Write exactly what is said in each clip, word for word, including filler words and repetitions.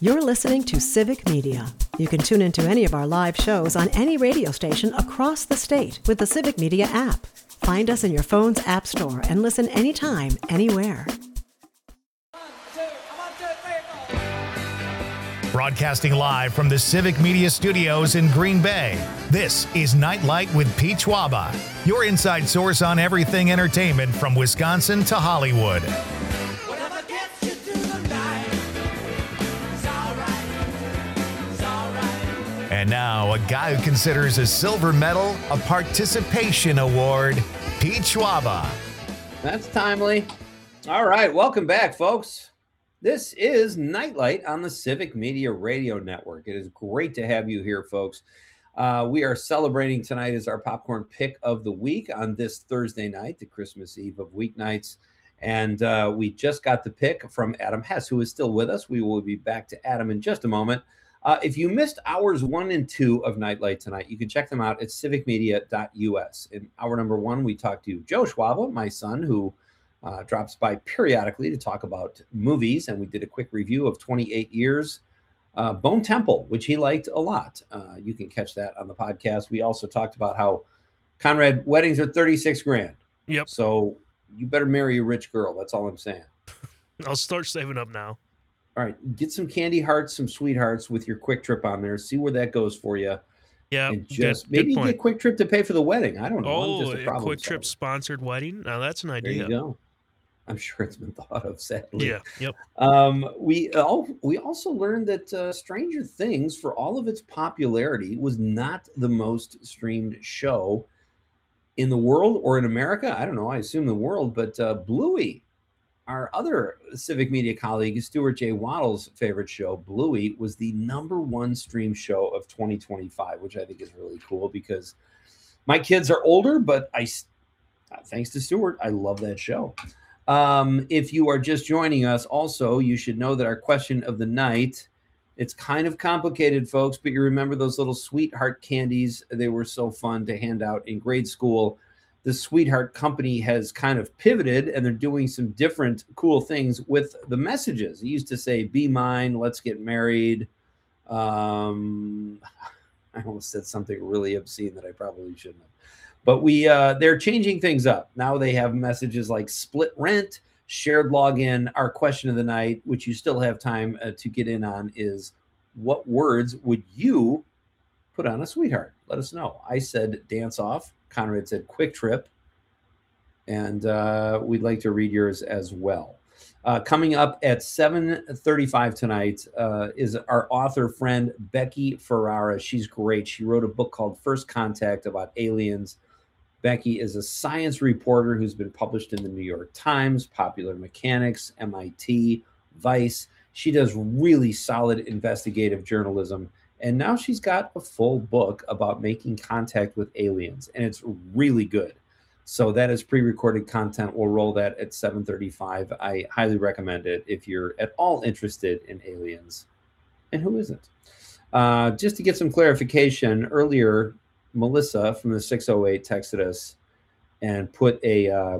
You're listening to Civic Media. You can tune into any of our live shows on any radio station across the state with the Civic Media app. Find us in your phone's app store and listen anytime, anywhere. Broadcasting live from the Civic Media Studios in Green Bay, this is Nightlight with Pete Schwaba, your inside source on everything entertainment from Wisconsin to Hollywood. And now, a guy who considers a silver medal a participation award, Pete Schwaba. That's timely. All right, welcome back, folks. This is Nightlight on the Civic Media Radio Network. It is great to have you here, folks. Uh, we are celebrating tonight as our popcorn pick of the week on this Thursday night, the Christmas Eve of weeknights. And uh, we just got the pick from Adam Hess, who is still with us. We will be back to Adam in just a moment. Uh, if you missed hours one and two of Nightlight tonight, you can check them out at civic media dot u s. In hour number one, we talked to Joe Schwaba, my son, who uh, drops by periodically to talk about movies. And we did a quick review of twenty-eight years, uh, Bone Temple, which he liked a lot. Uh, you can catch that on the podcast. We also talked about how, Conrad, weddings are thirty-six grand. Yep. So you better marry a rich girl. That's all I'm saying. I'll start saving up now. All right, get some candy hearts, some sweethearts with your Quick Trip on there. See where that goes for you. Yeah, and just good, maybe good get Quick Trip to pay for the wedding. I don't know. Oh, just a, a Quick Trip sponsored wedding. Now that's an idea. There you go. I'm sure it's been thought of. Sadly, yeah. Yep. Um, we all we also learned that uh, Stranger Things, for all of its popularity, was not the most streamed show in the world or in America. I don't know. I assume the world, but uh, Bluey, our other Civic Media colleague, Stuart J. Waddle's favorite show, Bluey, was the number one stream show of twenty twenty-five, which I think is really cool because my kids are older, but I, thanks to Stuart, I love that show. Um, if you are just joining us, also, you should know that our question of the night, it's kind of complicated, folks, but you remember those little sweetheart candies? They were so fun to hand out in grade school. The Sweetheart Company has kind of pivoted, and they're doing some different cool things with the messages. It used to say, be mine, let's get married. Um, I almost said something really obscene that I probably shouldn't have. But we uh, they're changing things up. Now they have messages like split rent, shared login. Our question of the night, which you still have time uh, to get in on, is what words would you put on a sweetheart? Let us know. I said dance off. Conrad said Quick Trip. And uh, we'd like to read yours as well. Uh, coming up at seven thirty-five tonight uh, is our author friend, Becky Ferrara. She's great. She wrote a book called First Contact about aliens. Becky is a science reporter who's been published in the New York Times, Popular Mechanics, M I T, Vice. She does really solid investigative journalism. And now she's got a full book about making contact with aliens. And it's really good. So that is pre-recorded content. We'll roll that at seven thirty-five. I highly recommend it if you're at all interested in aliens. And who isn't? Uh, just to get some clarification, earlier, Melissa from the six oh eight texted us and put a uh,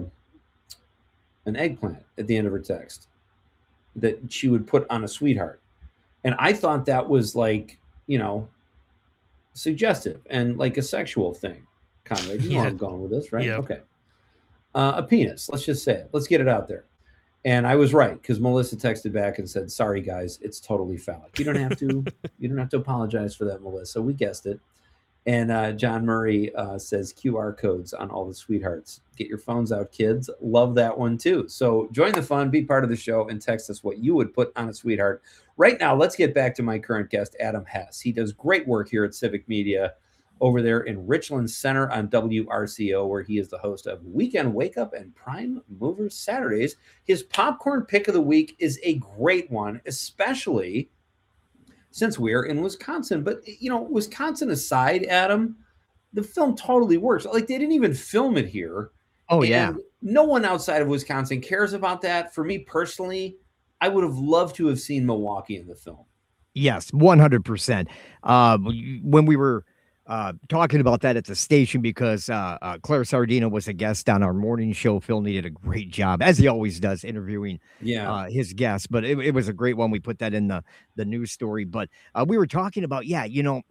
an eggplant at the end of her text that she would put on a sweetheart. And I thought that was like, you know, suggestive and like a sexual thing. Conrad, you know Yeah. where I'm going with this, right? Yeah. Okay. Uh, a penis. Let's just say it. Let's get it out there. And I was right because Melissa texted back and said, sorry, guys, it's totally phallic. You don't have to, you don't have to apologize for that, Melissa. We guessed it. And uh, John Murray uh, says Q R codes on all the sweethearts. Get your phones out, kids. Love that one, too. So join the fun, be part of the show, and text us what you would put on a sweetheart. Right now, let's get back to my current guest, Adam Hess. He does great work here at Civic Media over there in Richland Center on W R C O, where he is the host of Weekend Wake Up and Prime Movers Saturdays. His popcorn pick of the week is a great one, especially since we're in Wisconsin. But, you know, Wisconsin aside, Adam, the film totally works. Like, they didn't even film it here. Oh, yeah. No one outside of Wisconsin cares about that. For me personally, I would have loved to have seen Milwaukee in the film. Yes, one hundred percent. Um, when we were uh, talking about that at the station because uh, uh, Claire Sardina was a guest on our morning show. Phil did a great job, as he always does, interviewing Yeah. uh, his guests. But it, it was a great one. We put that in the the news story. But uh, we were talking about, yeah, you know,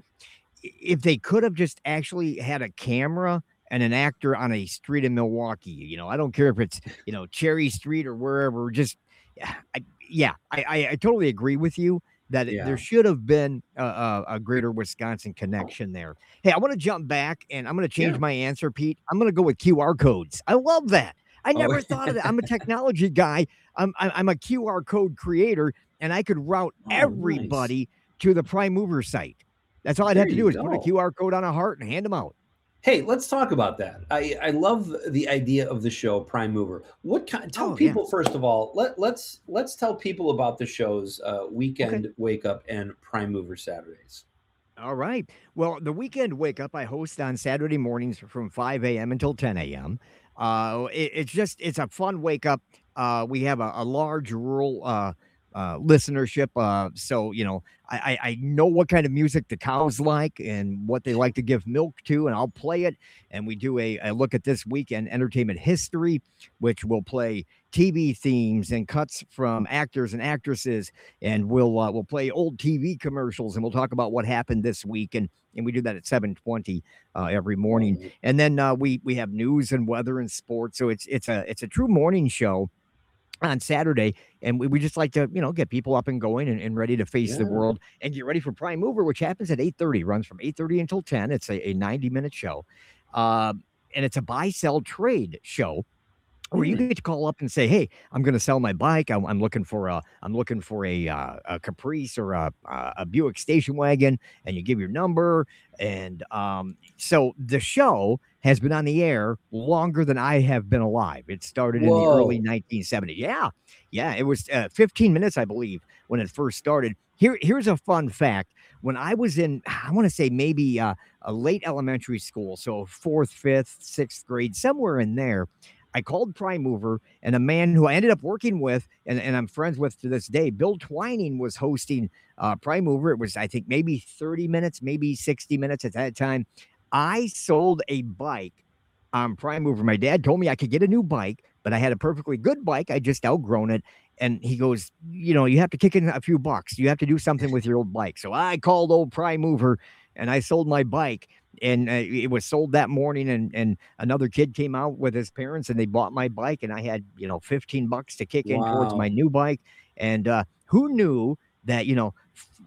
if they could have just actually had a camera and an actor on a street in Milwaukee, you know, I don't care if it's, you know, Cherry Street or wherever, just, I, yeah, I, I, I totally agree with you that Yeah. there should have been a, a, a greater Wisconsin connection there. Hey, I want to jump back and I'm going to change Yeah. my answer, Pete. I'm going to go with Q R codes. I love that. I never Oh. thought of that. I'm a technology guy. I'm, I'm I'm a Q R code creator, and I could route Oh, nice. everybody to the Prime Mover site. That's all I'd There have to you do is go. put a Q R code on a heart and hand them out. Hey, let's talk about that. I, I love the idea of the show Prime Mover. What kind? Tell Oh, people first of all. Let let's let's tell people about the shows uh, Weekend Okay. Wake Up and Prime Mover Saturdays. All right. Well, the Weekend Wake Up I host on Saturday mornings from five a.m. until ten a.m. Uh, it, it's just it's a fun wake up. Uh, we have a, a large rural uh, uh, listenership, uh, so you know I, I I know what kind of music the cows like and what they like to give milk to, and I'll play it. And we do a, a look at this weekend entertainment history, which will play T V themes and cuts from actors and actresses, and we'll uh, we'll play old T V commercials, and we'll talk about what happened this week, and and we do that at seven twenty uh, every morning, Mhm. and then uh, we we have news and weather and sports, so it's it's a it's a true morning show on Saturday, and we, we just like to you know get people up and going and, and ready to face the Yeah. world and get ready for Prime Mover, which happens at eight thirty, runs from eight thirty until ten. It's a, a ninety minute show, uh, and it's a buy sell trade show where you Hmm. get to call up and say, "Hey, I'm going to sell my bike. I'm, I'm looking for a, I'm looking for a, uh, a Caprice or a, a a Buick station wagon," and you give your number. And um, so the show has been on the air longer than I have been alive. It started in the early Whoa. nineteen seventies. Yeah, yeah, it was uh, fifteen minutes, I believe, when it first started. Here, here's a fun fact. When I was in, I want to say maybe uh, a late elementary school, so fourth, fifth, sixth grade, somewhere in there. I called Prime Mover, and a man who I ended up working with, and, and I'm friends with to this day, Bill Twining, was hosting uh, Prime Mover. It was, I think, maybe thirty minutes, maybe sixty minutes at that time. I sold a bike on Prime Mover. My dad told me I could get a new bike, but I had a perfectly good bike. I just outgrown it. And he goes, you know, you have to kick in a few bucks. You have to do something with your old bike. So I called old Prime Mover, and I sold my bike. And uh, it was sold that morning, and and another kid came out with his parents, and they bought my bike, and I had you know fifteen bucks to kick in towards my Wow. new bike. And uh, who knew that you know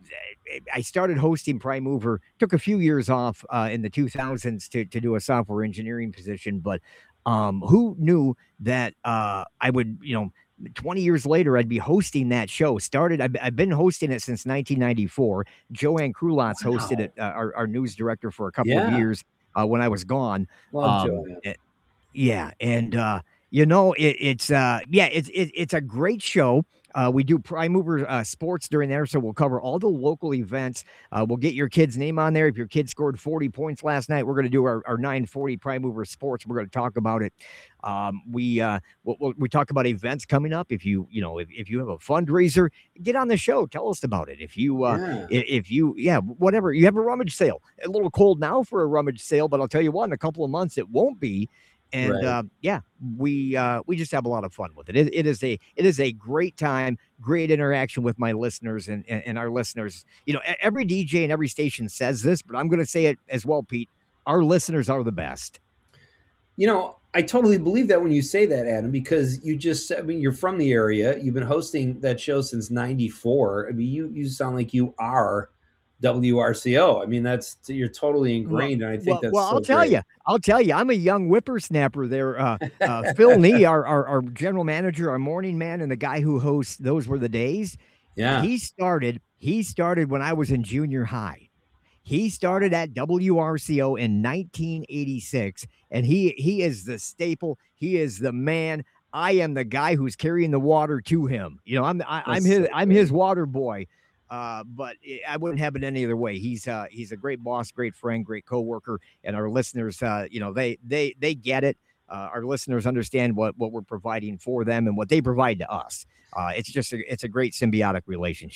I started hosting Prime Mover, took a few years off uh, in the two thousands to to do a software engineering position, but um, who knew that uh, I would you know. twenty years later, I'd be hosting that show. Started, I've, I've been hosting it since nineteen ninety-four. Joanne Krulotz hosted Wow. it, uh, our, our news director, for a couple of Yeah. years uh, when I was gone. Love Um, Joanne. eh, yeah, and uh, you know, it, it's uh, yeah, it's it, it's a great show. Uh, we do Prime Mover uh, sports during there, so we'll cover all the local events. Uh, we'll get your kid's name on there. If your kid scored forty points last night, we're going to do our, our nine forty Prime Mover sports. We're going to talk about it. Um, we uh, we'll, we'll, we talk about events coming up. If you you know if, if you have a fundraiser, get on the show. Tell us about it. If you uh, Yeah. i- if you yeah whatever, you have a rummage sale. A little cold now for a rummage sale, but I'll tell you what, in a couple of months it won't be. And Right. uh, yeah, we uh, we just have a lot of fun with it. it. It is a it is a great time, great interaction with my listeners and, and and our listeners. You know, e- every D J and every station says this, but I'm going to say it as well, Pete. Our listeners are the best. You know, I totally believe that when you say that, Adam, because you just said, I mean, you're from the area. You've been hosting that show since ninety-four. I mean, you you sound like you are W R C O. I mean, that's you're totally ingrained, and I think Well, that's well so I'll tell great. you, I'll tell you, I'm a young whippersnapper there. Uh, uh, Phil Nee, our, our our general manager, our morning man, and the guy who hosts Those Were the Days. Yeah. He started. He started when I was in junior high. He started at W R C O in nineteen eighty-six, and he he is the staple. He is the man. I am the guy who's carrying the water to him. You know, I'm I, I'm That's his so I'm great. his water boy. Uh, but I wouldn't have it any other way. He's uh he's a great boss, great friend, great coworker, and our listeners, uh, you know, they they they get it. Uh, our listeners understand what what we're providing for them and what they provide to us. Uh, it's just a, it's a great symbiotic relationship.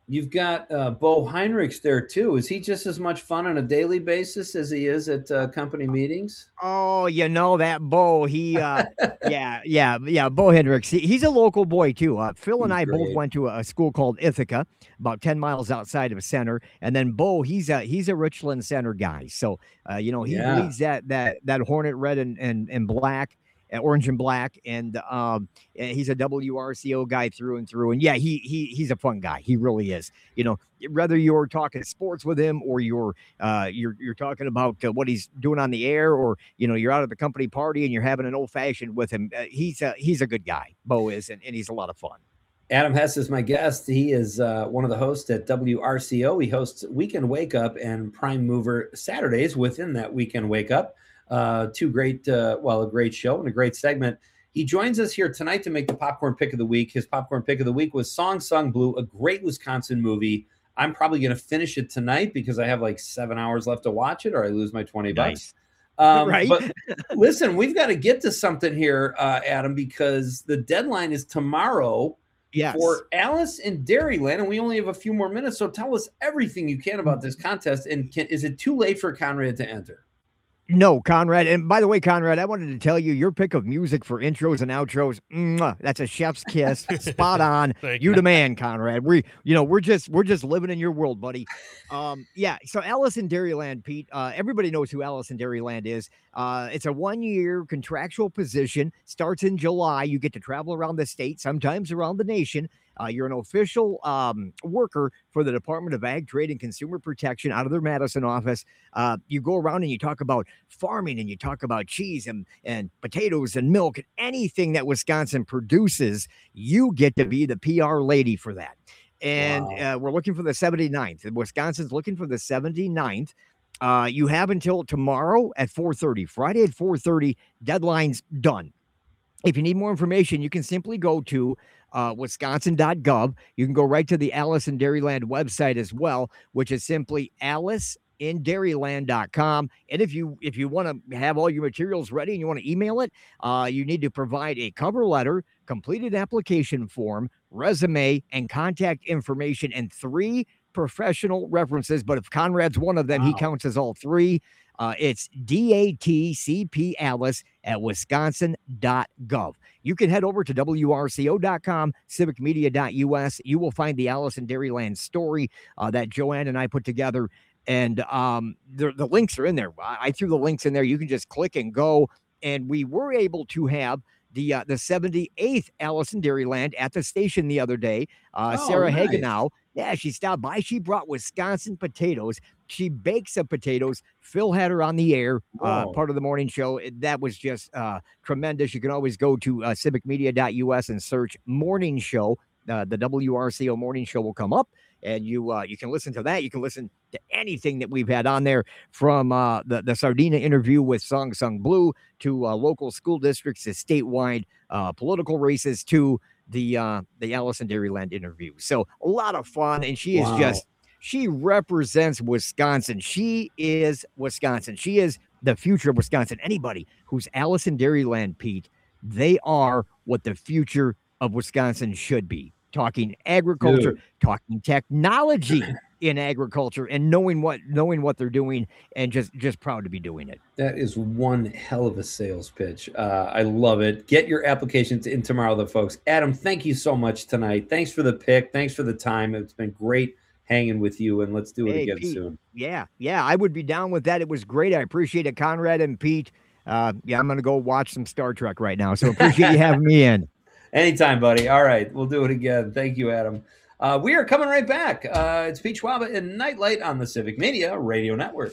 You've got uh, Bo Heinrichs there too. Is he just as much fun on a daily basis as he is at uh, company meetings? Oh, you know that Bo. He, uh, yeah, yeah, yeah. Bo Hendricks. He, he's a local boy too. Uh, Phil and He's I both great. went to a, a school called Ithaca, about ten miles outside of Center. And then Bo, he's a he's a Richland Center guy. So, uh, you know, he Yeah. bleeds that that that Hornet red and and and black. uh, Orange and black, and um, and he's a W R C O guy through and through. And yeah, he he he's a fun guy. He really is. You know, whether you're talking sports with him or you're uh, you're you're talking about uh, what he's doing on the air, or you know you're out at the company party and you're having an old fashioned with him. Uh, he's a he's a good guy. Bo is, and, and he's a lot of fun. Adam Hess is my guest. He is uh, one of the hosts at W R C O. He hosts Weekend Wake Up and Prime Mover Saturdays within that Weekend Wake Up. Uh, two great, uh, well, a great show and a great segment. He joins us here tonight to make the popcorn pick of the week. His popcorn pick of the week was Song Sung Blue, a great Wisconsin movie. I'm probably going to finish it tonight because I have like seven hours left to watch it, or I lose my twenty bucks. Nice. Um, Right. But listen, we've got to get to something here, uh, Adam, because the deadline is tomorrow. Yes. For Alice in Dairyland, and we only have a few more minutes, so tell us everything you can about this contest. And can, is it too late for Conrad to enter? No, Conrad. And by the way, Conrad, I wanted to tell you your pick of music for intros and outros. Mwah, that's a chef's kiss. Spot on. Thank You you. the man, Conrad. We, you know, we're just we're just living in your world, buddy. Um, yeah. So Alice in Dairyland, Pete. Uh, everybody knows who Alice in Dairyland is. Uh, it's a one-year contractual position. Starts in July. You get to travel around the state, sometimes around the nation. Uh, you're an official um, worker for the Department of Ag, Trade, and Consumer Protection out of their Madison office. Uh, you go around and you talk about farming, and you talk about cheese and, and potatoes and milk and anything that Wisconsin produces. You get to be the P R lady for that. And Wow. uh, we're looking for the seventy-ninth. Wisconsin's looking for the seventy-ninth. Uh, you have until tomorrow at four thirty. Friday at four thirty. Deadline's done. If you need more information, you can simply go to uh, wisconsin dot gov. You can go right to the Alice in Dairyland website as well, which is simply alice in dairyland dot com. And if you if you want to have all your materials ready and you want to email it, uh, you need to provide a cover letter, completed application form, resume, and contact information, and three professional references. But if Conrad's one of them, he Wow. counts as all three. Uh, it's D A T C P Alice at wisconsin dot gov. You can head over to W R C O dot com, civic media dot U S. You will find the Alice in Dairyland story uh, that Joanne and I put together. And um, the, the links are in there. I, I threw the links in there. You can just click and go. And we were able to have the uh, the seventy-eighth Alice in Dairyland at the station the other day. Uh, Oh, Sarah nice. Hagenow. Yeah, she stopped by. She brought Wisconsin potatoes. She baked some potatoes. Phil had her on the air, uh, Whoa. part of the morning show. It- that was just uh, tremendous. You can always go to uh, civic media dot U S and search morning show. Uh, the W R C O morning show will come up, and you uh, you can listen to that. You can listen to anything that we've had on there, from uh, the, the Sardina interview with Song Sung Blue to uh, local school districts to statewide uh, political races to the uh, the Alice in Dairyland interview. So a lot of fun, and she is Wow. just she represents Wisconsin. She is Wisconsin. She is the future of Wisconsin. Anybody who's Alice in Dairyland, Pete, they are what the future of Wisconsin should be. Talking agriculture, Dude. talking technology in agriculture, and knowing what knowing what they're doing, and just just proud to be doing it. That is one hell of a sales pitch. Uh, I love it. Get your applications in tomorrow, though, folks. Adam, thank you so much tonight. Thanks for the pick. Thanks for the time. It's been great hanging with you, and let's do it Hey, again Pete. soon. Yeah, yeah, I would be down with that. It was great. I appreciate it, Conrad and Pete. Uh, yeah, I'm gonna go watch some Star Trek right now. So appreciate you having me in. Anytime, buddy. All right, we'll do it again. Thank you, Adam. Uh, we are coming right back. Uh, it's Pete Schwaba and Nightlight on the Civic Media Radio Network.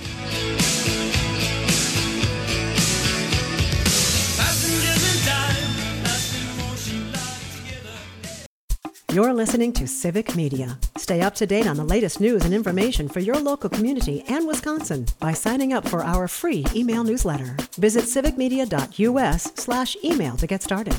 You're listening to Civic Media. Stay up to date on the latest news and information for your local community and Wisconsin by signing up for our free email newsletter. Visit civic media dot U S slash email to get started.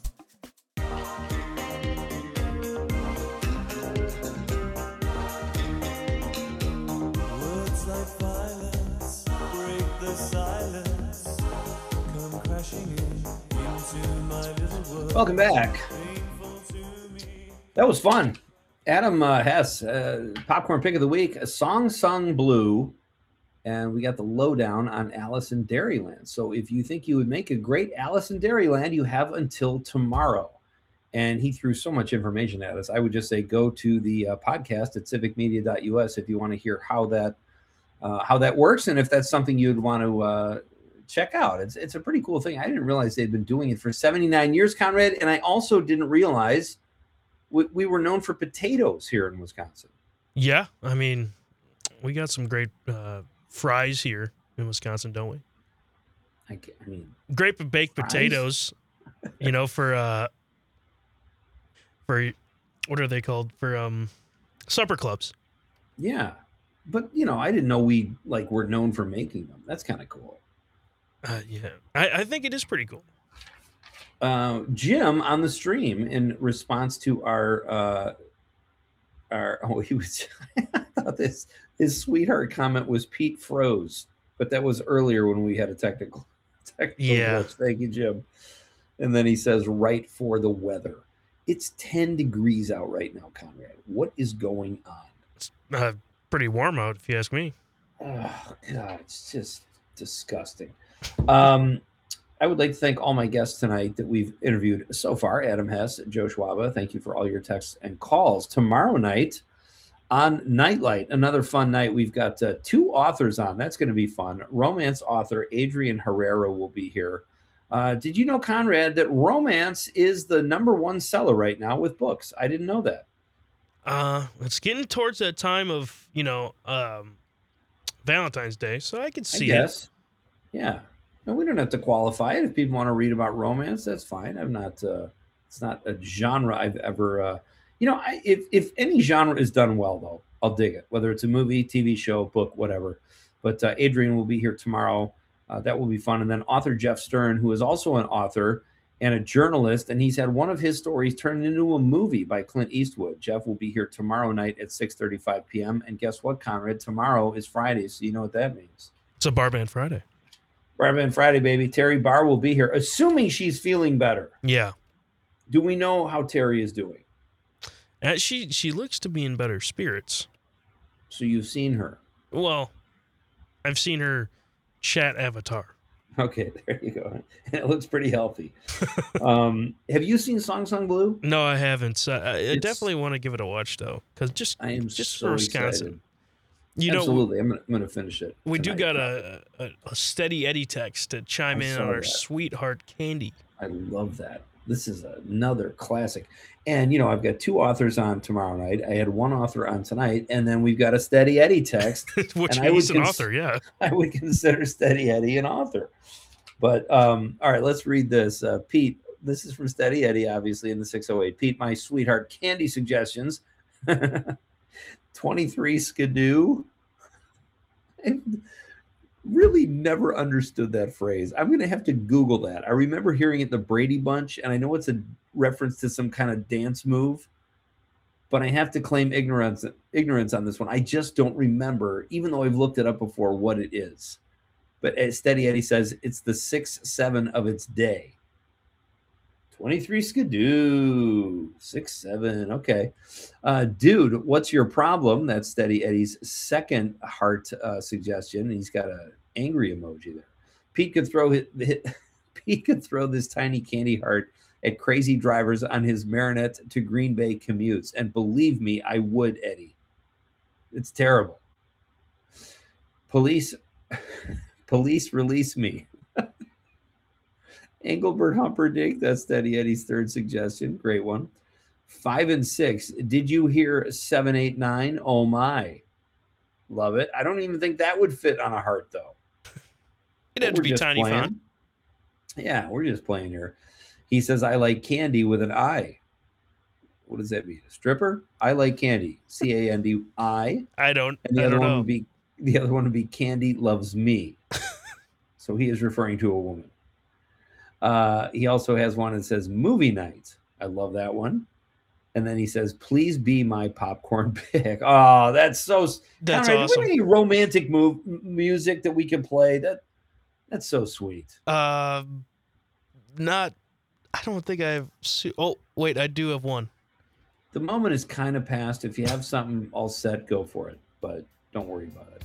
Words like violence break the silence, come crashing in into my little world. Welcome back. That was fun. Adam uh, Hess, uh, popcorn pick of the week, a song sung blue, and we got the lowdown on Alice in Dairyland. So if you think you would make a great Alice in Dairyland, you have until tomorrow. And he threw so much information at us. I would just say go to the uh, podcast at civic media dot U S if you want to hear how that uh, how that works, and if that's something you'd want to uh, check out. It's it's a pretty cool thing. I didn't realize they'd been doing it for seventy-nine years, Conrad, and I also didn't realize we, we were known for potatoes here in Wisconsin. Yeah, I mean, we got some great uh, fries here in Wisconsin, don't we? I, ca- I mean, Great baked Fries? potatoes, you know, for uh, for what are they called? For um, supper clubs. yeah, but you know, I didn't know we like were known for making them. That's kind of cool. Uh, yeah, I, I think it is pretty cool. Uh, Jim on the stream in response to our uh, our oh he was I thought this his sweetheart comment was Pete froze, but that was earlier when we had a technical technical Yeah. glitch. Thank you, Jim. And then he says, right for the weather. It's ten degrees out right now, Conrad. What is going on? It's uh, pretty warm out, if you ask me. Oh God, it's just disgusting. Um, I would like to thank all my guests tonight that we've interviewed so far. Adam Hess, Joe Schwaba, thank you for all your texts and calls. Tomorrow night on Nightlight, another fun night. We've got uh, two authors on. That's going to be fun. Romance author Adrian Herrera will be here. Uh, did you know, Conrad, that romance is the number one seller right now with books? I didn't know that. Uh, it's getting towards that time of, you know, um, Valentine's Day, so I can I see it. guess. Yeah. And we don't have to qualify it. If people want to read about romance, that's fine. I'm not, uh, it's not a genre I've ever, uh, you know, I, if, if any genre is done well, though, I'll dig it, whether it's a movie, T V show, book, whatever. But uh, Adrian will be here tomorrow. Uh, that will be fun. And then author Jeff Stern, who is also an author and a journalist, and he's had one of his stories turned into a movie by Clint Eastwood. Jeff will be here tomorrow night at six thirty-five p.m. And guess what, Conrad? Tomorrow is Friday, so you know what that means. It's a Bar Band Friday. Barband Friday, baby. Terry Barr will be here, assuming she's feeling better. Yeah. Do we know how Terry is doing? Uh, she she looks to be in better spirits. So you've seen her. Well, I've seen her chat avatar. Okay, there you go. It looks pretty healthy. um, have you seen Song Sung Blue? No, I haven't. So I, I It's- definitely want to give it a watch though, because just I am just so for Wisconsin. excited. You know, Absolutely. I'm gonna, I'm gonna finish it. we do tonight. got a, a a steady Eddie text to chime I in saw on our that. sweetheart Candy. I love that. This is another classic. And, you know, I've got two authors on tomorrow night. I had one author on tonight, and then we've got a Steady Eddie text. Which And I he's would an cons- author, yeah. I would consider Steady Eddie an author. But, um, all right, let's read this. Uh, Pete, this is from Steady Eddie, obviously, in the six oh eight. Pete, my sweetheart candy suggestions. twenty-three Skidoo. I really never understood that phrase. I'm going to have to Google that. I remember hearing it in the Brady Bunch, and I know it's a reference to some kind of dance move, but I have to claim ignorance ignorance on this one. I just don't remember, even though I've looked it up before, what it is. But as Steady Eddie says, it's the six seven of its day. twenty-three Skidoo. six seven. Okay. Uh, dude, what's your problem? That's Steady Eddie's second heart uh, suggestion. He's got an angry emoji there. Pete could throw hit, hit, Pete could throw this tiny candy heart at crazy drivers on his Marinette to Green Bay commutes. And believe me, I would, Eddie. It's terrible. Police police release me. Engelbert Humperdinck, that's Steady Eddie's third suggestion. Great one. Five and six. Did you hear seven, eight, nine? Oh my. Love it. I don't even think that would fit on a heart, though. It had But to we're be just tiny playing. font. Yeah, we're just playing here. He says, I like candy with an I. What does that mean? A stripper? I like candy. C A N D I. I don't. And the I other don't one know. would be the other one would be Candy loves me. So he is referring to a woman. Uh, he also has one that says movie night. I love that one. And then he says, please be my popcorn pick. Oh, that's so That's Conrad, do we awesome. have any romantic move, m- music that we can play? That that's so sweet. Uh, not. I don't think I've. Se- oh wait, I do have one. The moment is kind of past. If you have something all set, go for it, but don't worry about it.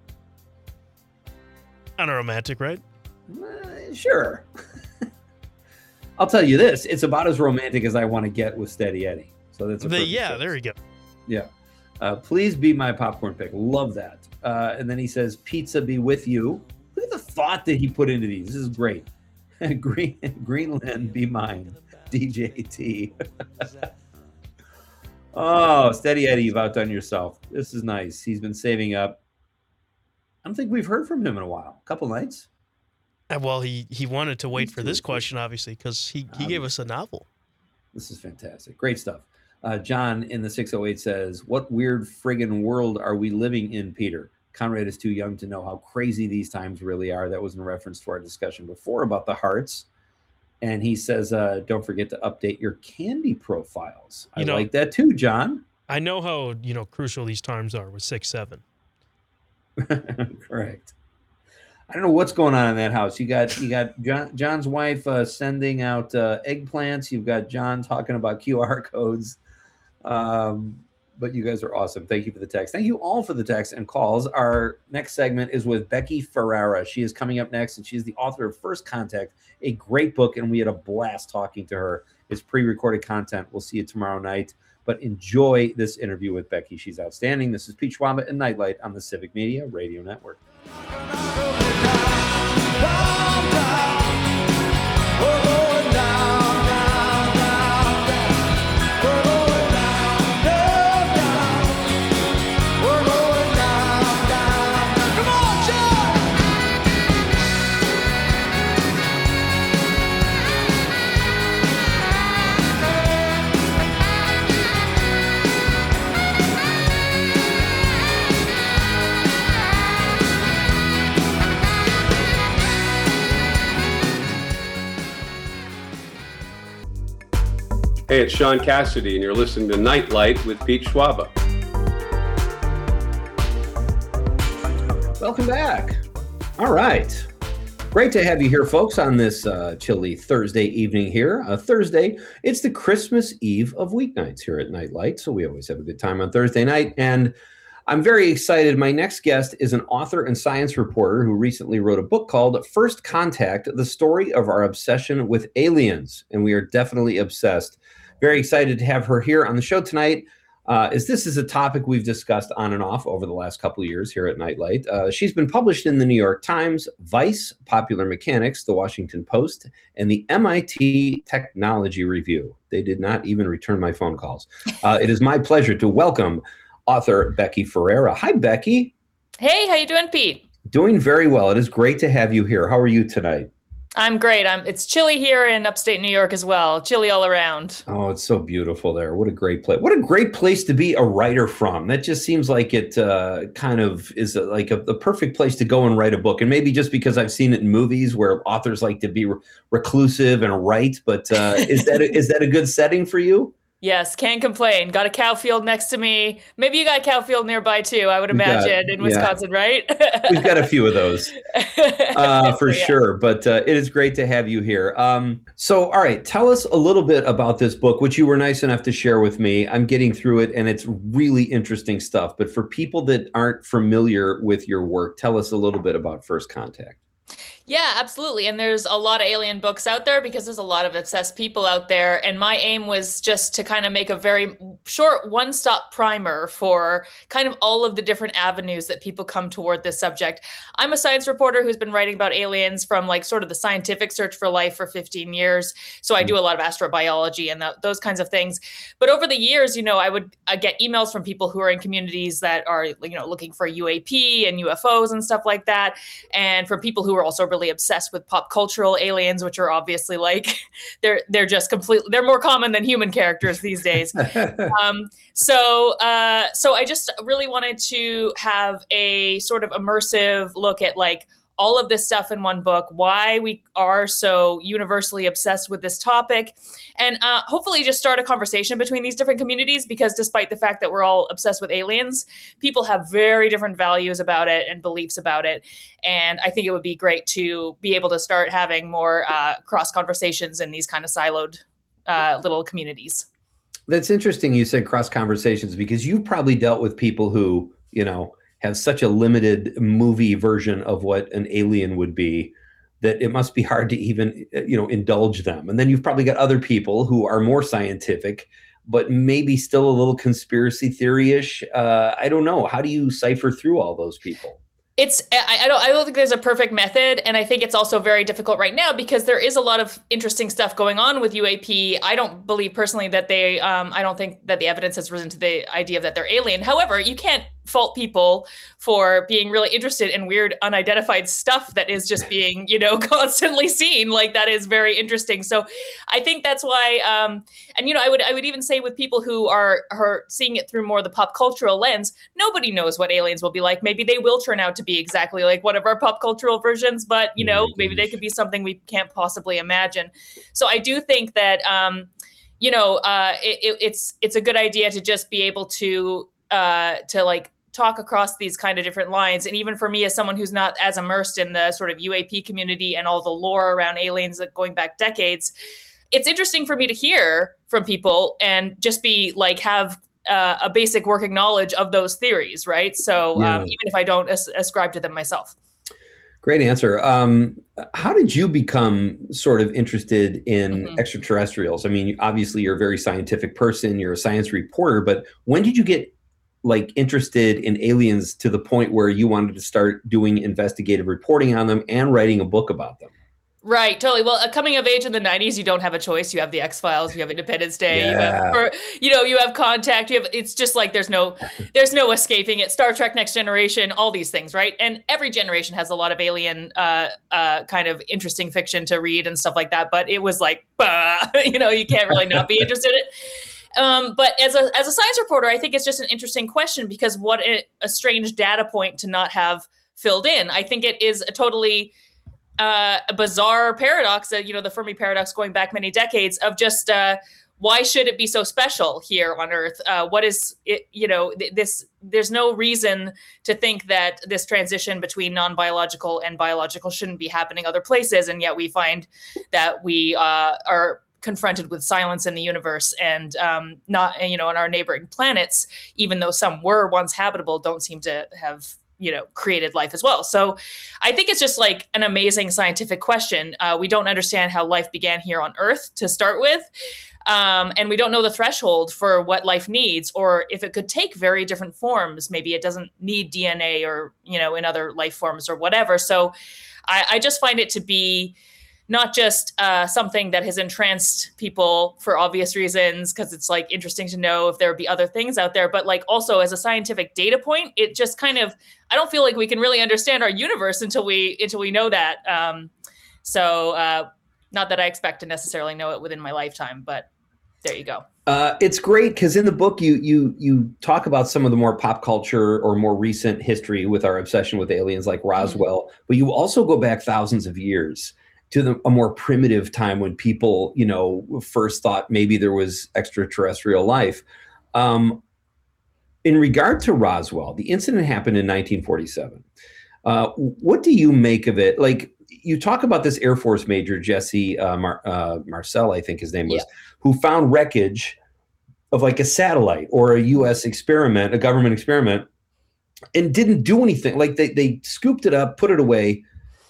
Kind of romantic, right? Uh, sure. I'll tell you this: it's about as romantic as I want to get with Steady Eddie. So that's a The, perfect yeah, choice. there you go. Yeah. Uh, please be my popcorn pick. Love that. Uh, and then he says, "Pizza be with you." Look at the thought that he put into these. This is great. Green Greenland be mine. D J T. Oh, Steady Eddie, you've outdone yourself. This is nice. He's been saving up. I don't think we've heard from him in a while. A couple nights. Uh, Well, he, he wanted to wait He's for too this cool. question, obviously, because he, he gave us a novel. This is fantastic. Great stuff. Uh, John in the six oh eight says, "What weird friggin' world are we living in, Peter? Conrad is too young to know how crazy these times really are." That was in reference to our discussion before about the hearts. And he says, uh, don't forget to update your candy profiles. I You know- like that too, John. I know how, you know, crucial these times are with six seven. Correct. I don't know what's going on in that house. You got you got John, John's wife uh, sending out uh, eggplants. You've got John talking about Q R codes. Um, but you guys are awesome. Thank you for the text. Thank you all for the text and calls. Our next segment is with Becky Ferrara. She is coming up next, and she's the author of First Contact, a great book, and we had a blast talking to her. It's pre-recorded content. We'll see you tomorrow night. But enjoy this interview with Becky. She's outstanding. This is Pete Schwaba and Nightlight on the Civic Media Radio Network. Hey, it's Sean Cassidy, and you're listening to Nightlight with Pete Schwaba. Welcome back. All right. Great to have you here, folks, on this uh, chilly Thursday evening here. Uh, Thursday, it's the Christmas Eve of weeknights here at Nightlight, so we always have a good time on Thursday night. And I'm very excited. My next guest is an author and science reporter who recently wrote a book called First Contact, the story of our obsession with aliens. And we are definitely obsessed. Very excited to have her here on the show tonight, uh, as this is a topic we've discussed on and off over the last couple of years here at Nightlight. Uh, she's been published in the New York Times, Vice, Popular Mechanics, the Washington Post, and the M I T Technology Review. They did not even return my phone calls. Uh, it is my pleasure to welcome author Becky Ferrara. Hi, Becky. Hey, how you doing, Pete? Doing very well. It is great to have you here. How are you tonight? I'm great. I'm. It's chilly here in upstate New York as well. Chilly all around. Oh, it's so beautiful there. What a great place. What a great place to be a writer from. That just seems like it uh, kind of is a, like a, the perfect place to go and write a book. And maybe just because I've seen it in movies where authors like to be re- reclusive and write. But uh, is that a, is that a good setting for you? Yes, can't complain. Got a cow field next to me. Maybe you got a cow field nearby too, I would We've got- imagine, in yeah. Wisconsin, right? We've got a few of those. Uh, for So, yeah. sure. But uh, it is great to have you here. Um, so, all right, tell us a little bit about this book, which you were nice enough to share with me. I'm getting through it, and it's really interesting stuff. But for people that aren't familiar with your work, tell us a little bit about First Contact. Yeah, absolutely. And there's a lot of alien books out there because there's a lot of obsessed people out there. And my aim was just to kind of make a very short one-stop primer for kind of all of the different avenues that people come toward this subject. I'm a science reporter who's been writing about aliens from like sort of the scientific search for life for fifteen years. So I do a lot of astrobiology and th- those kinds of things. But over the years, you know, I would uh, get emails from people who are in communities that are, you know, looking for U A P and U F Os and stuff like that. And from people who are also really obsessed with pop cultural aliens, which are obviously like they're they're just completely they're more common than human characters these days. um, so uh, so I just really wanted to have a sort of immersive look at like all of this stuff in one book, why we are so universally obsessed with this topic, and uh, hopefully just start a conversation between these different communities, because despite the fact that we're all obsessed with aliens, people have very different values about it and beliefs about it. And I think it would be great to be able to start having more uh, cross conversations in these kind of siloed uh, little communities. That's interesting. You said cross conversations because you've probably dealt with people who, you know, have such a limited movie version of what an alien would be that it must be hard to even, you know, indulge them. And then you've probably got other people who are more scientific, but maybe still a little conspiracy theory-ish. Uh, I don't know. How do you cipher through all those people? It's I, I don't I don't think there's a perfect method, and I think it's also very difficult right now because there is a lot of interesting stuff going on with U A P. I don't believe personally that they um, I don't think that the evidence has risen to the idea that they're alien. However, you can't fault people for being really interested in weird unidentified stuff that is just being, you know, constantly seen. Like that is very interesting. So I think that's why, um, and you know, I would I would even say with people who are are seeing it through more the pop cultural lens, nobody knows what aliens will be like. Maybe they will turn out to be exactly like one of our pop cultural versions, but you know, maybe they could be something we can't possibly imagine. So I do think that, um, you know, uh, it, it, it's it's a good idea to just be able to uh, to like. talk across these kind of different lines. And even for me, as someone who's not as immersed in the sort of U A P community and all the lore around aliens going back decades, it's interesting for me to hear from people and just be like, have uh, a basic working knowledge of those theories, right? So Yeah. um, even if I don't as- ascribe to them myself. Great answer. Um, how did you become sort of interested in Mhm. extraterrestrials? I mean, obviously you're a very scientific person, you're a science reporter, but when did you get like interested in aliens to the point where you wanted to start doing investigative reporting on them and writing a book about them? Right, totally. Well, uh, coming of age in the nineties, you don't have a choice. You have the X-Files, you have Independence Day, you Yeah. have, or, you know, you have Contact. You have. It's just like there's no, there's no escaping it. Star Trek: Next Generation, all these things, right? And every generation has a lot of alien, uh, uh, kind of interesting fiction to read and stuff like that. But it was like, bah, you know, you can't really not be interested in it. Um, but as a as a science reporter, I think it's just an interesting question because what a, a strange data point to not have filled in. I think it is a totally uh, a bizarre paradox, that, you know, the Fermi paradox going back many decades of just uh, why should it be so special here on Earth? Uh, what is it? You know, th- this there's no reason to think that this transition between non-biological and biological shouldn't be happening other places, and yet we find that we uh, are confronted with silence in the universe and um, not, you know, on our neighboring planets, even though some were once habitable, don't seem to have, you know, created life as well. So I think it's just like an amazing scientific question. Uh, we don't understand how life began here on Earth to start with. Um, and we don't know the threshold for what life needs, or if it could take very different forms. Maybe it doesn't need D N A or, you know, in other life forms or whatever. So I, I just find it to be not just uh, something that has entranced people for obvious reasons, because it's like interesting to know if there would be other things out there, but like also as a scientific data point, it just kind of, I don't feel like we can really understand our universe until we until we know that. Um, so uh, not that I expect to necessarily know it within my lifetime, but there you go. Uh, it's great because in the book you you you talk about some of the more pop culture or more recent history with our obsession with aliens, like Roswell, mm-hmm. but you also go back thousands of years to the, a more primitive time when people, you know, first thought maybe there was extraterrestrial life. Um, in regard to Roswell, the incident happened in nineteen forty-seven. Uh, what do you make of it? Like, you talk about this Air Force Major, Jesse uh, Mar- uh, Marcel, I think his name was, yeah. who found wreckage of like a satellite or a U S experiment, a government experiment, and didn't do anything. Like they they scooped it up, put it away,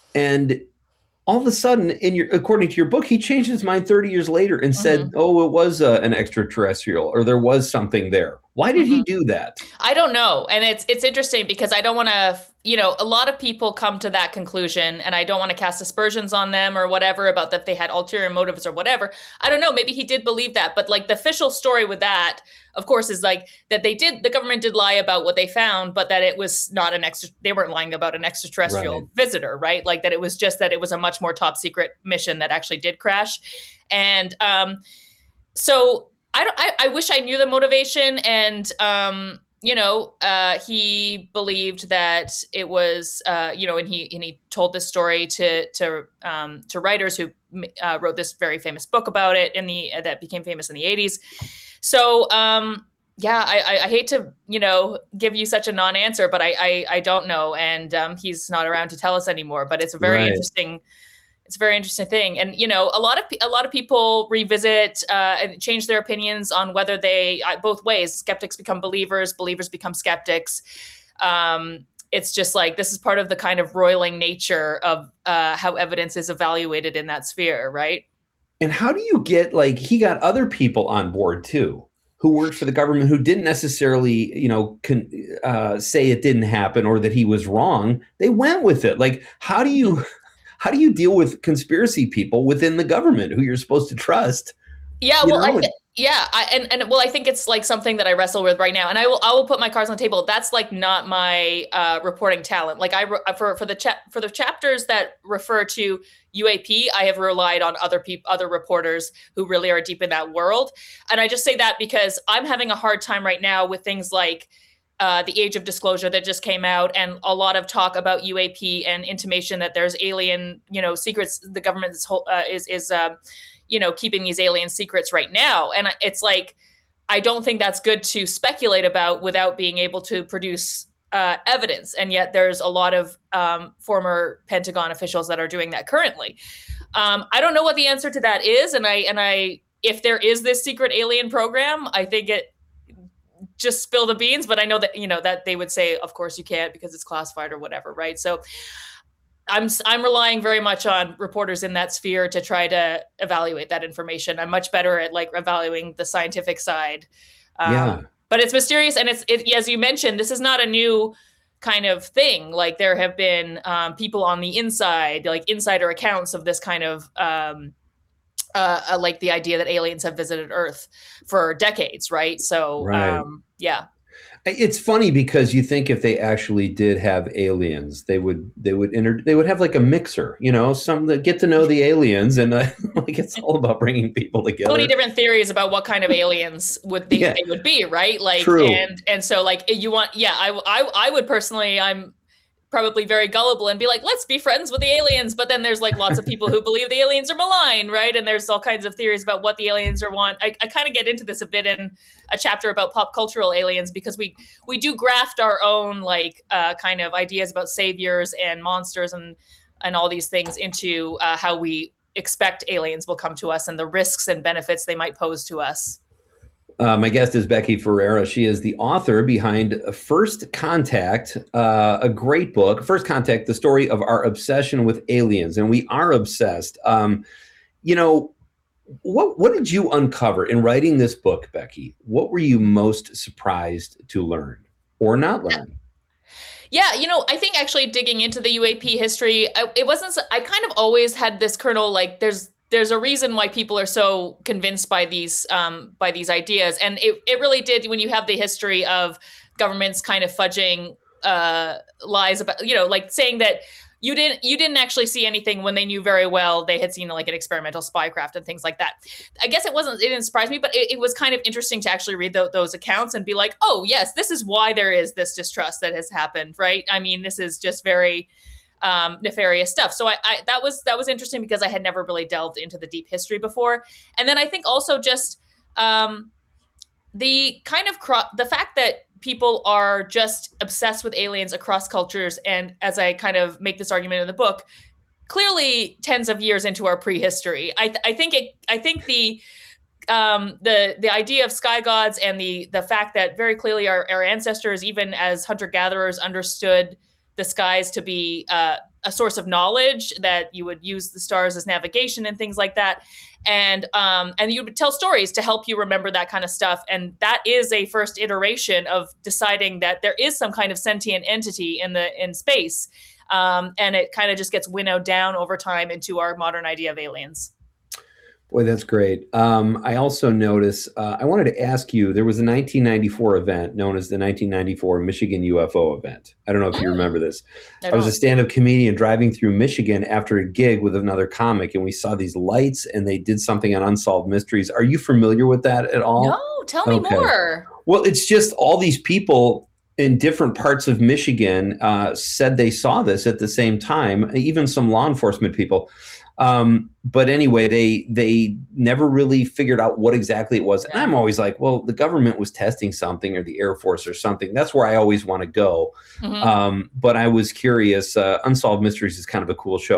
and all of a sudden, in your according to your book, he changed his mind thirty years later and mm-hmm. said, "Oh, it was uh, an extraterrestrial, or there was something there." Why did mm-hmm. he do that? I don't know, and it's it's interesting because I don't want to, you know, a lot of people come to that conclusion, and I don't want to cast aspersions on them or whatever about that they had ulterior motives or whatever. I don't know. Maybe he did believe that, but like the official story with that, of course, is like that they did, the government did lie about what they found, but that it was not an extra, they weren't lying about an extraterrestrial right. visitor, right? Like that it was just that it was a much more top secret mission that actually did crash. And um, so I don't, I, I wish I knew the motivation, and um, you know, uh, he believed that it was, uh, you know, and he and he told this story to to um, to writers who uh, wrote this very famous book about it in the uh, that became famous in the eighties. So um, yeah, I, I, I hate to, you know, give you such a non-answer, but I I, I don't know, and um, he's not around to tell us anymore. But it's a very right. interesting. it's a very interesting thing. And, you know, a lot of a lot of people revisit uh, and change their opinions on whether they uh, both ways. Skeptics become believers, believers become skeptics. Um, it's just like this is part of the kind of roiling nature of uh, how evidence is evaluated in that sphere. Right. And how do you get like he got other people on board, too, who worked for the government who didn't necessarily, you know, con- uh, say it didn't happen or that he was wrong. They went with it. Like, how do you how do you deal with conspiracy people within the government who you're supposed to trust? Yeah, You well, I know, th- yeah, I, and and well, I think it's like something that I wrestle with right now, and I will I will put my cards on the table. That's like not my uh, reporting talent. Like I re- for for the cha- for the chapters that refer to U A P, I have relied on other people, other reporters who really are deep in that world, and I just say that because I'm having a hard time right now with things like uh, the Age of Disclosure that just came out, and a lot of talk about U A P and intimation that there's alien, you know, secrets. The government is uh, is is. Uh, you know, keeping these alien secrets right now. And it's like, I don't think that's good to speculate about without being able to produce uh, evidence. And yet there's a lot of um, former Pentagon officials that are doing that currently. Um, I don't know what the answer to that is. And I, and I, if there is this secret alien program, I think it just spill the beans, but I know that, you know, that they would say, of course you can't because it's classified or whatever. Right. So I'm I'm relying very much on reporters in that sphere to try to evaluate that information. I'm much better at like evaluating the scientific side. Um, Yeah. But it's mysterious. And it's, it, as you mentioned, this is not a new kind of thing. Like there have been um, people on the inside, like insider accounts of this kind of um, uh, uh, like the idea that aliens have visited Earth for decades. Right. So, Right. Um, yeah. It's funny because you think if they actually did have aliens, they would they would inter- they would have like a mixer, you know, some that get to know the aliens, and uh, like it's all about bringing people together. So many different theories about what kind of aliens would they, Yeah. they would be, right? Like, True. and and so like you want, yeah, I I I would personally, I'm probably very gullible and be like, let's be friends with the aliens. But then there's like lots of people who believe the aliens are malign, right? And there's all kinds of theories about what the aliens are want. I, I kind of get into this a bit in a chapter about pop cultural aliens because we we do graft our own like uh, kind of ideas about saviors and monsters and and all these things into uh, how we expect aliens will come to us and the risks and benefits they might pose to us. Uh, my guest is Becky Ferreira. She is the author behind First Contact, uh, a great book. First Contact, the story of our obsession with aliens. And we are obsessed. Um, you know, what what did you uncover in writing this book, Becky? What were you most surprised to learn or not learn? Yeah, you know, I think actually digging into the U A P history, I, it wasn't, I kind of always had this kernel, like there's, there's a reason why people are so convinced by these um, by these ideas. And it, it really did when you have the history of governments kind of fudging uh, lies about, you know, like saying that you didn't you didn't actually see anything when they knew very well they had seen like an experimental spycraft and things like that. I guess it wasn't, it didn't surprise me, but it, it was kind of interesting to actually read th- those accounts and be like, oh, yes, this is why there is this distrust that has happened, right? I mean, this is just very um, nefarious stuff. So I, I that was that was interesting because I had never really delved into the deep history before. And then I think also just um, the kind of cro- the fact that people are just obsessed with aliens across cultures. And as I kind of make this argument in the book, clearly tens of years into our prehistory, I, th- I think it, I think the, um, the, the idea of sky gods and the, the fact that very clearly our, our ancestors, even as hunter-gatherers, understood the skies to be uh, a source of knowledge, that you would use the stars as navigation and things like that. And um, and you would tell stories to help you remember that kind of stuff. And that is a first iteration of deciding that there is some kind of sentient entity in the in space. Um, and it kind of just gets winnowed down over time into our modern idea of aliens. Boy, that's great. Um, I also notice, uh, I wanted to ask you, there was a nineteen ninety-four event known as the nineteen ninety-four Michigan U F O event. I don't know if you remember this. I was a stand-up comedian driving through Michigan after a gig with another comic, and we saw these lights, and they did something on Unsolved Mysteries. Are you familiar with that at all? No, tell me Okay. more. Well, it's just all these people in different parts of Michigan uh, said they saw this at the same time, even some law enforcement people. Um, but anyway, they they never really figured out what exactly it was. And I'm always like, well, the government was testing something, or the Air Force or something. That's where I always want to go. Mhm. Um, but I was curious. Uh, Unsolved Mysteries is kind of a cool show.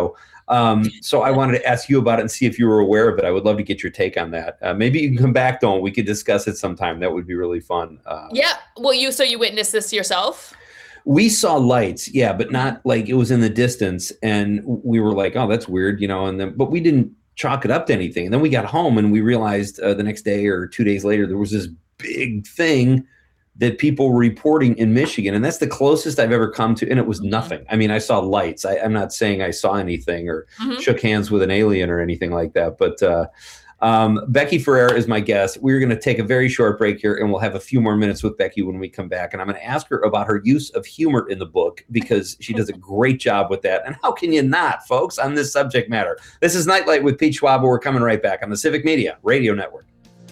Um, so I wanted to ask you about it and see if you were aware of it. I would love to get your take on that. Uh, maybe you can come back, though, and we could discuss it sometime. That would be really fun. Uh, Yeah. Well, you so you witnessed this yourself? We saw lights, yeah, but not like it was in the distance, and we were like, "Oh, that's weird," you know. And then, but we didn't chalk it up to anything. And then we got home, and we realized uh, the next day or two days later there was this big thing that people were reporting in Michigan, and that's the closest I've ever come to. And it was nothing. I mean, I saw lights. I, I'm not saying I saw anything or Mhm. shook hands with an alien or anything like that, but. Uh, Um, Becky Ferrer is my guest. We're going to take a very short break here, and we'll have a few more minutes with Becky when we come back. And I'm going to ask her about her use of humor in the book, because she does a great job with that. And how can you not, folks, on this subject matter? This is Nightlight with Pete Schwab. We're coming right back on the Civic Media Radio Network.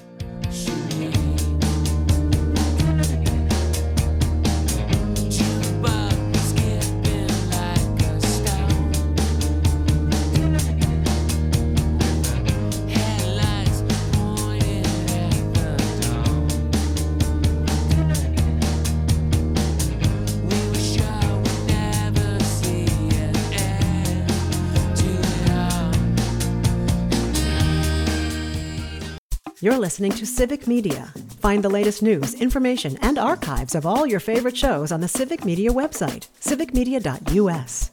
You're listening to Civic Media. Find the latest news, information, and archives of all your favorite shows on the Civic Media website, civic media dot u s.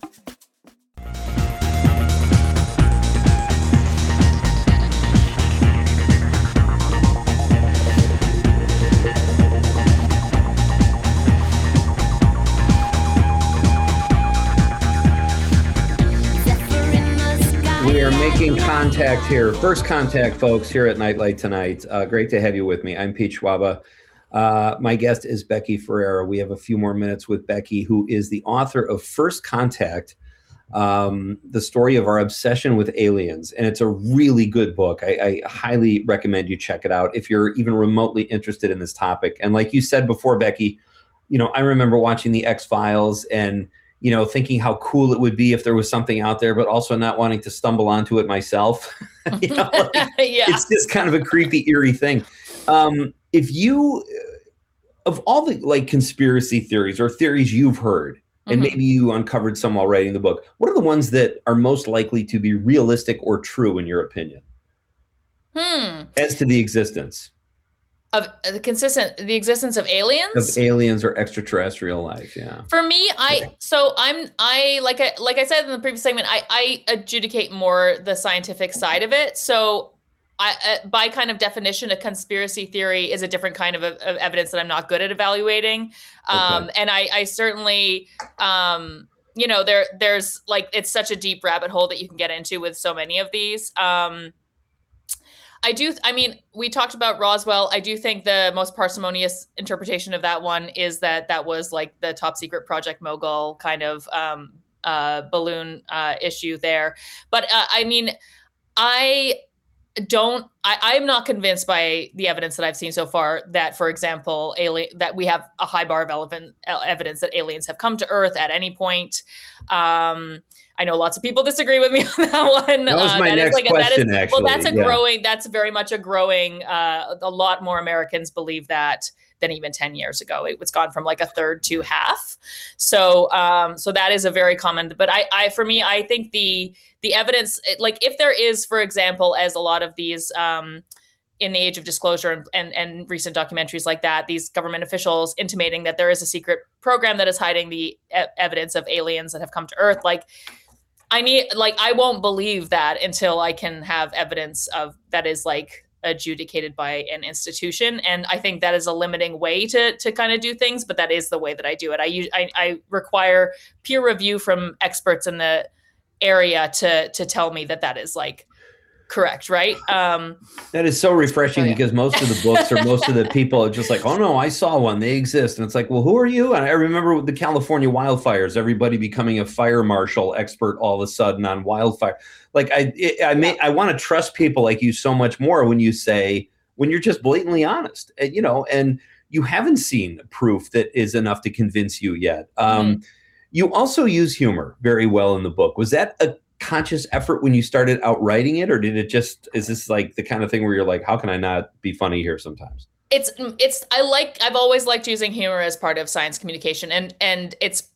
We are making contact here. First contact, folks, here at Nightlight tonight. Uh, great to have you with me. I'm Pete Schwab. Uh, my guest is Becky Ferrer. We have a few more minutes with Becky, who is the author of First Contact, um, the story of our obsession with aliens. And it's a really good book. I, I highly recommend you check it out if you're even remotely interested in this topic. And like you said before, Becky, you know, I remember watching the X-Files and you know, thinking how cool it would be if there was something out there, but also not wanting to stumble onto it myself. you know, like, Yeah. It's just kind of a creepy, eerie thing. Um, if you, of all the like conspiracy theories or theories you've heard, and Mhm. maybe you uncovered some while writing the book, what are the ones that are most likely to be realistic or true in your opinion, Hmm. as to the existence Of uh, the consistent the existence of aliens? of aliens or extraterrestrial life? Yeah. For me, I so I'm I like I like I said in the previous segment, I I adjudicate more the scientific side of it. So I uh, by kind of definition, a conspiracy theory is a different kind of, of evidence that I'm not good at evaluating. Um, Okay. and I I certainly um you know there there's like it's such a deep rabbit hole that you can get into with so many of these. Um I do. I mean, we talked about Roswell. I do think the most parsimonious interpretation of that one is that that was like the top secret Project Mogul kind of um, uh, balloon uh, issue there. But uh, I mean, I don't. I, I'm not convinced by the evidence that I've seen so far that, for example, alien that we have a high bar of eleven, evidence that aliens have come to Earth at any point. Um, I know lots of people disagree with me on that one. That was Uh, my that is next like a- that is- question, actually. Well, that's a Yeah. growing. That's very much a growing. Uh, a lot more Americans believe that than even ten years ago. It was gone from like a third to half. So, um, so that is a very common. But I, I, for me, I think the the evidence, like if there is, for example, as a lot of these. Um, in the age of disclosure and, and, and recent documentaries like that, these government officials intimating that there is a secret program that is hiding the e- evidence of aliens that have come to Earth. Like, I need, like, I won't believe that until I can have evidence of that is like adjudicated by an institution. And I think that is a limiting way to to kind of do things, but that is the way that I do it. I use, I, I require peer review from experts in the area to to tell me that that is like correct, right? Um, That is so refreshing Oh, yeah. because most of the books or most of the people are just like, oh no, I saw one. They exist. And it's like, well, who are you? And I remember with the California wildfires, everybody becoming a fire marshal expert all of a sudden on wildfire. Like I, it, I may, I want to trust people like you so much more when you say, when you're just blatantly honest, and, you know, and you haven't seen proof that is enough to convince you yet. Um, Mm-hmm. You also use humor very well in the book. Was that a conscious effort when you started out writing it, or did it just, is this like the kind of thing where you're like, how can I not be funny here sometimes? it's it's I like I've always liked using humor as part of science communication, and and it's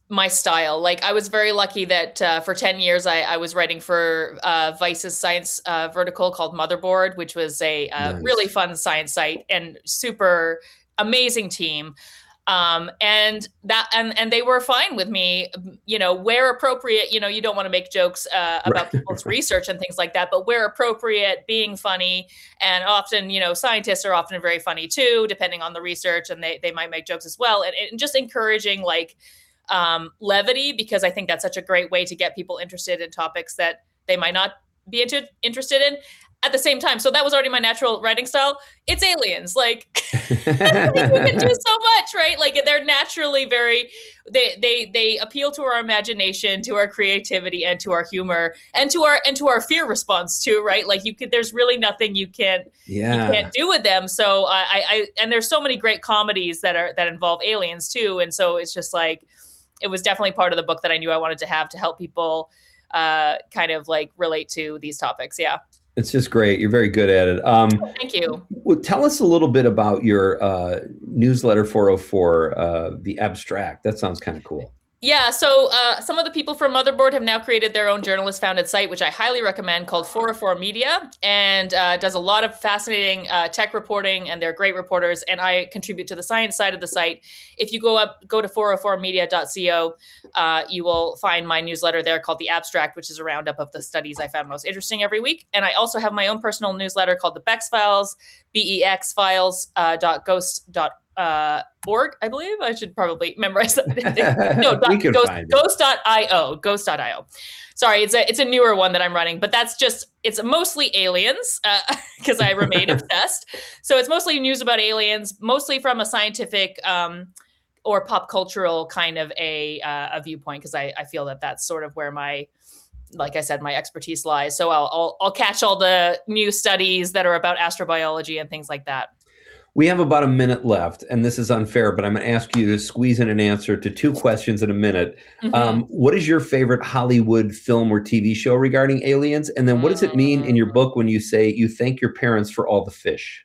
my style. Like I was very lucky that uh, for ten years I, I was writing for uh, Vice's science uh, vertical called Motherboard, which was a uh, Nice. really fun science site and super amazing team. Um, and that, and, and they were fine with me, you know, where appropriate, you know, you don't want to make jokes uh, about Right. people's research and things like that, but where appropriate, being funny. And often, you know, scientists are often very funny too, depending on the research, and they, they might make jokes as well. And, and just encouraging like um, levity, because I think that's such a great way to get people interested in topics that they might not be into, interested in. At the same time, so that was already my natural writing style. It's aliens, like you can do so much, right? Like they're naturally very, they they they appeal to our imagination, to our creativity, and to our humor, and to our and to our fear response too, right? Like you could, there's really nothing you can't Yeah. you can't do with them. So I, I I and there's so many great comedies that are that involve aliens too, and so it's just like it was definitely part of the book that I knew I wanted to have to help people uh, kind of like relate to these topics. Yeah. It's just great. You're very good at it. Um, Thank you. well, tell us a little bit about your uh, newsletter four oh four, uh, The Abstract. That sounds kind of cool. Yeah, so uh, some of the people from Motherboard have now created their own journalist-founded site, which I highly recommend, called four oh four Media, and uh, does a lot of fascinating uh, tech reporting, and they're great reporters, and I contribute to the science side of the site. If you go up, go to four oh four media dot co, uh, you will find my newsletter there called The Abstract, which is a roundup of the studies I found most interesting every week. And I also have my own personal newsletter called The Bex Files, B E X files uh, dot ghost dot uh org, I believe. I should probably memorize that. No, We dot, can ghost, find it. ghost dot io, ghost dot io. Sorry, it's a it's a newer one that I'm running, but that's just, it's mostly aliens because uh, I remain obsessed. So it's mostly news about aliens, mostly from a scientific um or pop cultural kind of a uh, a viewpoint, because I, I feel that that's sort of where my, like I said, my expertise lies. So I'll, I'll I'll catch all the new studies that are about astrobiology and things like that. We have about a minute left, and this is unfair, but I'm going to ask you to squeeze in an answer to two questions in a minute. Mhm. Um, what is your favorite Hollywood film or T V show regarding aliens? And then what does it mean in your book when you say you thank your parents for all the fish?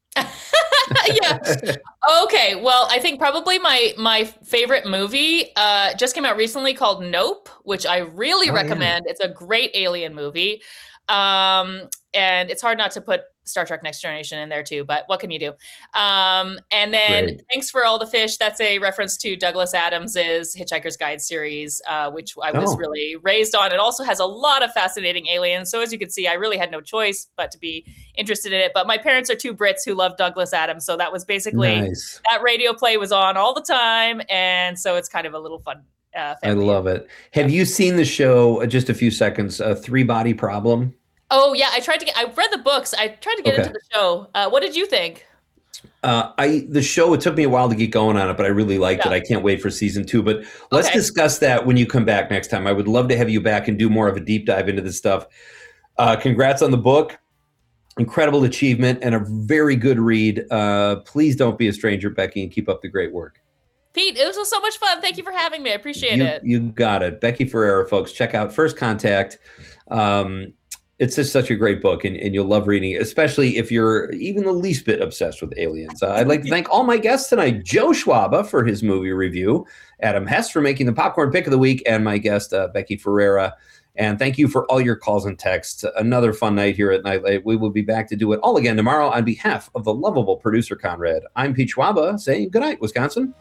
Yeah. Okay. Well, I think probably my my favorite movie uh, just came out recently called Nope, which I really Oh, yeah. recommend. It's a great alien movie. Um, and it's hard not to put Star Trek Next Generation in there too, but what can you do? Um, and then Great. Thanks for All the Fish. That's a reference to Douglas Adams's Hitchhiker's Guide series, uh, which I was Oh. really raised on. It also has a lot of fascinating aliens. So as you can see, I really had no choice but to be interested in it. But my parents are two Brits who love Douglas Adams. So that was basically, Nice. that radio play was on all the time. And so it's kind of a little fun. Uh, I family. love it. Have you seen the show, uh, just a few seconds, uh, Three Body Problem? Oh yeah, I tried to get. I read the books. I tried to get Okay. into the show. Uh, what did you think? Uh, I the show, it took me a while to get going on it, but I really liked Yeah. it. I can't wait for season two. But let's Okay. discuss that when you come back next time. I would love to have you back and do more of a deep dive into this stuff. Uh, congrats on the book. Incredible achievement and a very good read. Uh, please don't be a stranger, Becky, and keep up the great work. Pete, it was so much fun. Thank you for having me. I appreciate You, it. you got it. Becky Ferreira, folks, check out First Contact. Um, it's just such a great book, and, and you'll love reading it, especially if you're even the least bit obsessed with aliens. Uh, I'd like to thank all my guests tonight, Joe Schwaba for his movie review, Adam Hess for making the popcorn pick of the week, and my guest, uh, Becky Ferreira. And thank you for all your calls and texts. Another fun night here at Nightlight. We will be back to do it all again tomorrow. On behalf of the lovable producer, Conrad, I'm Pete Schwaba saying good night, Wisconsin.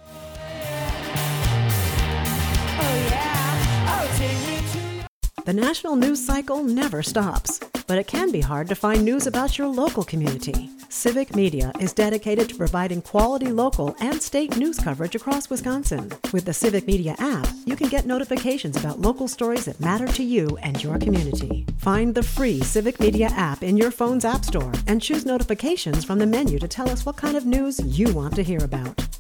The national news cycle never stops, but it can be hard to find news about your local community. Civic Media is dedicated to providing quality local and state news coverage across Wisconsin. With the Civic Media app, you can get notifications about local stories that matter to you and your community. Find the free Civic Media app in your phone's app store and choose notifications from the menu to tell us what kind of news you want to hear about.